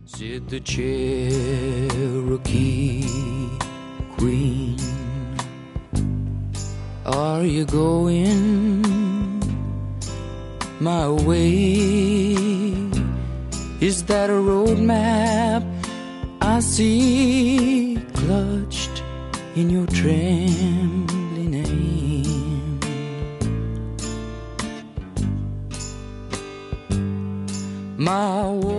said the Cherokee Queen. Are you going my way? Is that a road map I see clutched in your trembling hand? My